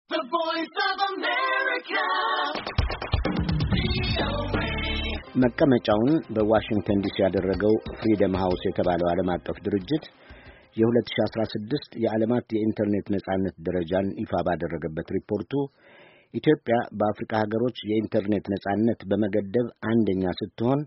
The Voice of America. መቀመጫውን በዋሽንግተን ዲሲ ያደረገው ፍሪደም ሃውስ የተባለው ዓለም አቀፍ ድርጅት የ2016 የዓለማት የኢንተርኔት ነጻነት ደረጃን ይፋ ባደረገበት ሪፖርቱ ኢትዮጵያ በአፍሪካ ሀገሮች የኢንተርኔት ነጻነት በመገደብ አንደኛ ስትሆን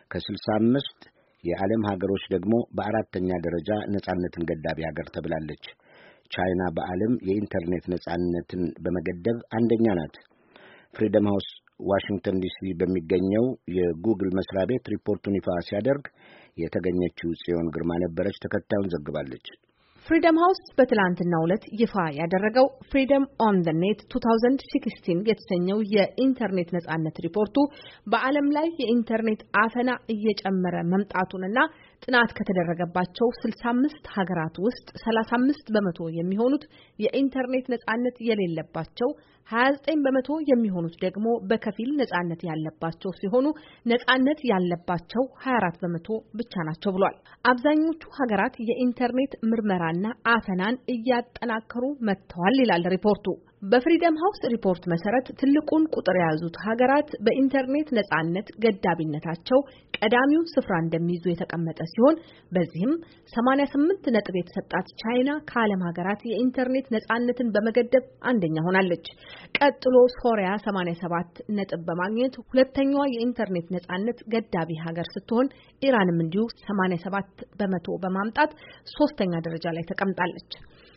ከ65 የዓለም ሀገሮች ደግሞ በአራተኛ ደረጃ ነጻነትን ገዳቢ ሀገር ተብላለች። ቻይና በዓለም የኢንተርኔት ነጻነትን በመገደብ አንደኛ ናት። ፍሪደም ሃውስ ዋሽንግተን ዲሲ በሚገኘው የጉግል መስሪያ ቤት ሪፖርቱን ይፋ ሲያደርግ የተገኘችው ጽዮን ግርማ ነበረች። ተከታዩን ዘግባለች። ፍሪደም ሃውስ በትላንትናው ዕለት ይፋ ያደረገው ፍሪደም ኦን ዘ ኔት 2016 የተሰኘው የኢንተርኔት ነጻነት ሪፖርቱ በዓለም ላይ የኢንተርኔት አፈና እየጨመረ መምጣቱንና ጥናት ከተደረገባቸው 65 ሀገራት ውስጥ 35 በመቶ የሚሆኑት የኢንተርኔት ነጻነት የሌለባቸው 29 በመቶ የሚሆኑት ደግሞ በከፊል ነጻነት ያለባቸው ሲሆኑ ነጻነት ያለባቸው 24 በመቶ ብቻ ናቸው ብሏል። አብዛኞቹ ሀገራት የኢንተርኔት ምርመራና አፈናን እያጠናከሩ መጥተዋል ይላል ሪፖርቱ። በፍሪደም ሃውስ ሪፖርት መሰረት ትልቁን ቁጥር የያዙት ሀገራት በኢንተርኔት ነጻነት ገዳቢነታቸው ቀዳሚውን ስፍራ እንደሚይዙ የተቀመጠ ሲሆን በዚህም 88 ነጥብ የተሰጣት ቻይና ከዓለም ሀገራት የኢንተርኔት ነጻነትን በመገደብ አንደኛ ሆናለች። ቀጥሎ ሶሪያ 87 ነጥብ በማግኘት ሁለተኛዋ የኢንተርኔት ነጻነት ገዳቢ ሀገር ስትሆን ኢራንም እንዲሁ 87 በመቶ በማምጣት ሶስተኛ ደረጃ ላይ ተቀምጣለች።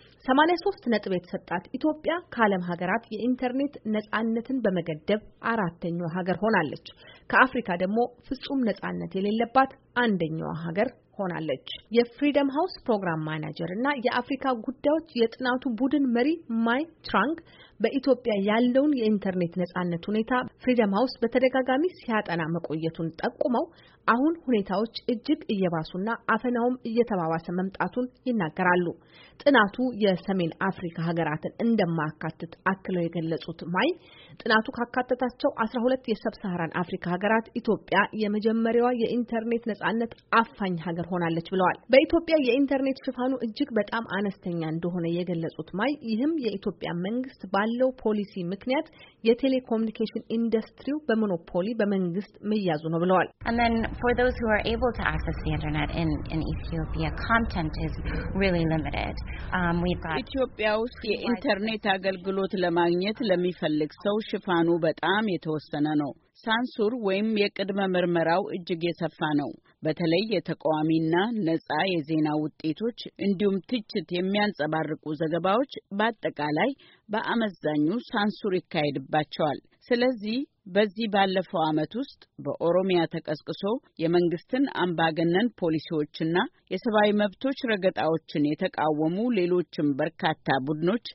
83 ነጥብ የተሰጣት ኢትዮጵያ ከዓለም ሀገራት የኢንተርኔት ነጻነትን በመገደብ አራተኛዋ ሀገር ሆናለች። ከአፍሪካ ደግሞ ፍጹም ነጻነት የሌለባት አንደኛዋ ሀገር ሆናለች። የፍሪደም ሃውስ ፕሮግራም ማናጀር እና የአፍሪካ ጉዳዮች የጥናቱ ቡድን መሪ ማይ ትራንግ በኢትዮጵያ ያለውን የኢንተርኔት ነጻነት ሁኔታ ፍሪደም ሃውስ በተደጋጋሚ ሲያጠና መቆየቱን ጠቁመው አሁን ሁኔታዎች እጅግ እየባሱና አፈናውም እየተባባሰ መምጣቱን ይናገራሉ። ጥናቱ የሰሜን አፍሪካ ሀገራትን እንደማያካትት አክለው የገለጹት ማይ ጥናቱ ካካተታቸው 12 የሰብሳሃራን አፍሪካ ሀገራት ኢትዮጵያ የመጀመሪያዋ የኢንተርኔት ነጻነት አፋኝ ሀገር ሆናለች ብለዋል። በኢትዮጵያ የኢንተርኔት ሽፋኑ እጅግ በጣም አነስተኛ እንደሆነ የገለጹት ማይ ይህም የኢትዮጵያ መንግስት ባለው ፖሊሲ ምክንያት የቴሌኮሙኒኬሽን ኢንዱስትሪው በሞኖፖሊ በመንግስት መያዙ ነው ብለዋል። And then for those who are able to access the internet in Ethiopia, content is really limited. We've got ኢትዮጵያ ውስጥ የኢንተርኔት አገልግሎት ለማግኘት ለሚፈልግ ሰው ሽፋኑ በጣም የተወሰነ ነው። ሳንሱር ወይም የቅድመ ምርመራው እጅግ የሰፋ ነው። በተለይ የተቃዋሚና ነፃ የዜና ውጤቶች እንዲሁም ትችት የሚያንጸባርቁ ዘገባዎች በአጠቃላይ በአመዛኙ ሳንሱር ይካሄድባቸዋል። ስለዚህ በዚህ ባለፈው ዓመት ውስጥ በኦሮሚያ ተቀስቅሶ የመንግስትን አምባገነን ፖሊሲዎችና የሰብአዊ መብቶች ረገጣዎችን የተቃወሙ ሌሎችም በርካታ ቡድኖች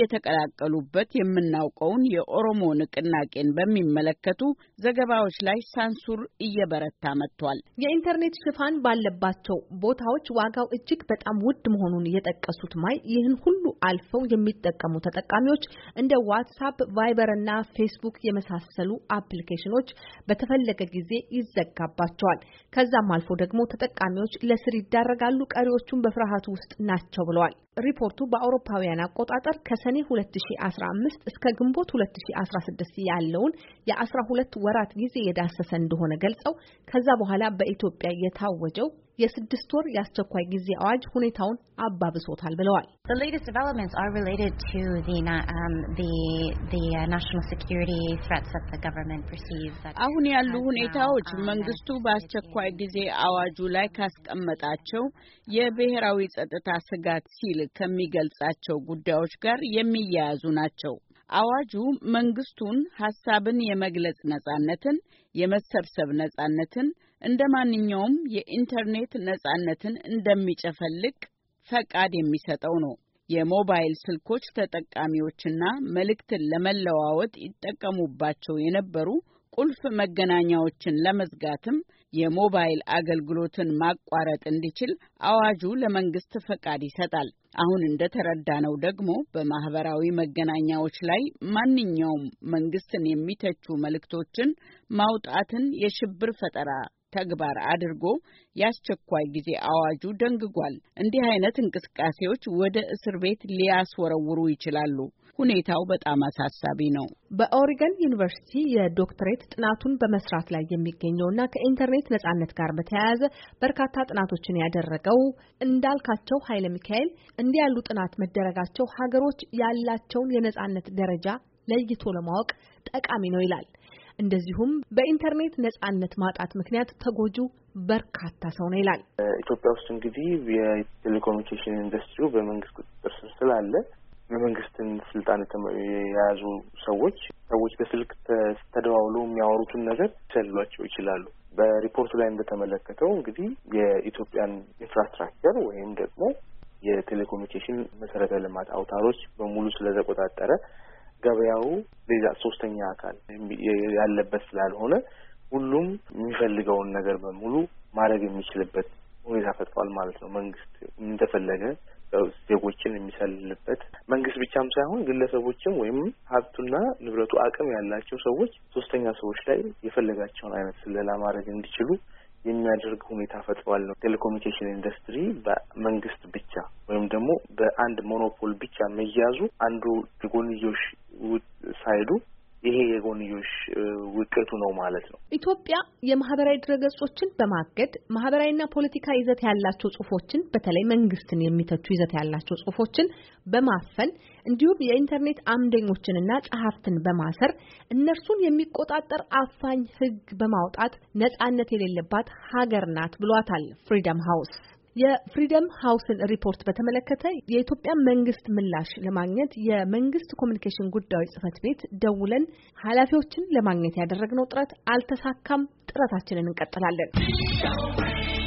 እየተቀላቀሉበት የምናውቀውን የኦሮሞ ንቅናቄን በሚመለከቱ ዘገባዎች ላይ ሳንሱር እየበረታ መጥቷል። የኢንተርኔት ሽፋን ባለባቸው ቦታዎች ዋጋው እጅግ በጣም ውድ መሆኑን የጠቀሱት ማይ ይህን ሁሉ አልፈው የሚጠቀሙ ተጠቃሚዎች እንደ ዋትስአፕ፣ ቫይበር እና ፌስቡክ የመሳሰሉ አፕሊኬሽኖች በተፈለገ ጊዜ ይዘጋባቸዋል። ከዛም አልፎ ደግሞ ተጠቃሚዎች ለስር ይዳረጋሉ፣ ቀሪዎቹም በፍርሃቱ ውስጥ ናቸው ብለዋል። ሪፖርቱ በአውሮፓውያን አቆጣጠር ከሰኔ 2015 እስከ ግንቦት 2016 ያለውን የ12 ወራት ጊዜ የዳሰሰ እንደሆነ ገልጸው ከዛ በኋላ በኢትዮጵያ የታወጀው የ6 ወር የአስቸኳይ ጊዜ አዋጅ ሁኔታውን አባብሶታል ብለዋል። The latest developments are related to the national security threats that the government perceives that አሁን ያሉ ሁኔታዎች መንግስቱ በአስቸኳይ ጊዜ አዋጁ ላይ ካስቀመጣቸው የብሔራዊ ጸጥታ ስጋት ሲል ከሚገልጻቸው ጉዳዮች ጋር የሚያያዙ ናቸው። አዋጁ መንግስቱን ሐሳብን የመግለጽ ነጻነትን፣ የመሰብሰብ ነጻነትን እንደ ማንኛውም የኢንተርኔት ነጻነትን እንደሚጨፈልቅ ፈቃድ የሚሰጠው ነው። የሞባይል ስልኮች ተጠቃሚዎችና መልእክትን ለመለዋወጥ ይጠቀሙባቸው የነበሩ ቁልፍ መገናኛዎችን ለመዝጋትም የሞባይል አገልግሎትን ማቋረጥ እንዲችል አዋጁ ለመንግስት ፈቃድ ይሰጣል። አሁን እንደተረዳነው ደግሞ በማህበራዊ መገናኛዎች ላይ ማንኛውም መንግስትን የሚተቹ መልእክቶችን ማውጣትን የሽብር ፈጠራ ተግባር አድርጎ ያስቸኳይ ጊዜ አዋጁ ደንግጓል። እንዲህ አይነት እንቅስቃሴዎች ወደ እስር ቤት ሊያስወረውሩ ይችላሉ። ሁኔታው በጣም አሳሳቢ ነው። በኦሪገን ዩኒቨርሲቲ የዶክተሬት ጥናቱን በመስራት ላይ የሚገኘውና ከኢንተርኔት ነጻነት ጋር በተያያዘ በርካታ ጥናቶችን ያደረገው እንዳልካቸው ኃይለ ሚካኤል እንዲህ ያሉ ጥናት መደረጋቸው ሀገሮች ያላቸውን የነጻነት ደረጃ ለይቶ ለማወቅ ጠቃሚ ነው ይላል። እንደዚሁም በኢንተርኔት ነጻነት ማጣት ምክንያት ተጎጂው በርካታ ሰው ነው ይላል። ኢትዮጵያ ውስጥ እንግዲህ የቴሌኮሙኒኬሽን ኢንዱስትሪው በመንግስት ቁጥጥር ስር ስላለ የመንግስትን ስልጣን የያዙ ሰዎች በስልክ ተደዋውለው የሚያወሩትን ነገር ሊሰልሏቸው ይችላሉ። በሪፖርቱ ላይ እንደተመለከተው እንግዲህ የኢትዮጵያን ኢንፍራስትራክቸር ወይም ደግሞ የቴሌኮሙኒኬሽን መሰረተ ልማት አውታሮች በሙሉ ስለተቆጣጠረ ገበያው ሌላ ሶስተኛ አካል ያለበት ስላልሆነ ሁሉም የሚፈልገውን ነገር በሙሉ ማድረግ የሚችልበት ሁኔታ ፈጥሯል ማለት ነው። መንግስት እንደፈለገ ዜጎችን የሚሰልልበት መንግስት ብቻም ሳይሆን ግለሰቦችም ወይም ሀብቱና ንብረቱ አቅም ያላቸው ሰዎች ሶስተኛ ሰዎች ላይ የፈለጋቸውን አይነት ስለላ ማድረግ እንዲችሉ የሚያደርግ ሁኔታ ፈጥሯል ነው። ቴሌኮሙኒኬሽን ኢንዱስትሪ በመንግስት ብቻ ወይም ደግሞ በአንድ ሞኖፖል ብቻ መያዙ አንዱ የጎንዮሽ ሳይዱ ይሄ የጎንዮሽ ውጤቱ ነው ማለት ነው። ኢትዮጵያ የማህበራዊ ድረገጾችን በማገድ ማህበራዊና ፖለቲካ ይዘት ያላቸው ጽሁፎችን በተለይ መንግስትን የሚተቹ ይዘት ያላቸው ጽሁፎችን በማፈን እንዲሁም የኢንተርኔት አምደኞችንና ጸሐፍትን በማሰር እነርሱን የሚቆጣጠር አፋኝ ህግ በማውጣት ነጻነት የሌለባት ሀገር ናት ብሏታል ፍሪደም ሃውስ። የፍሪደም ሃውስን ሪፖርት በተመለከተ የኢትዮጵያ መንግስት ምላሽ ለማግኘት የመንግስት ኮሚኒኬሽን ጉዳዮች ጽህፈት ቤት ደውለን ኃላፊዎችን ለማግኘት ያደረግነው ጥረት አልተሳካም። ጥረታችንን እንቀጥላለን።